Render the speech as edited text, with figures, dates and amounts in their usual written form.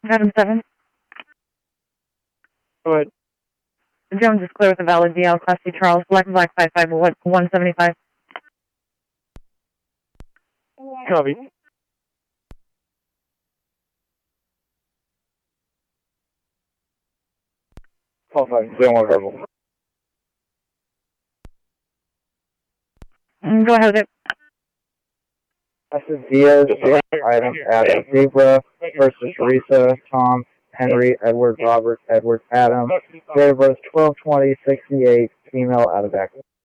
Adam 7. Go ahead. Jones is clear with a valid DL, Class C Charles, Black 55, 175. Copy. Call 5, 01 verbal. Go ahead with it. This is Diaz, item at Zebra versus Teresa, Tom, Henry, Edward, Robert, Edward, Adam. Date of birth 12/20/68, female out of back.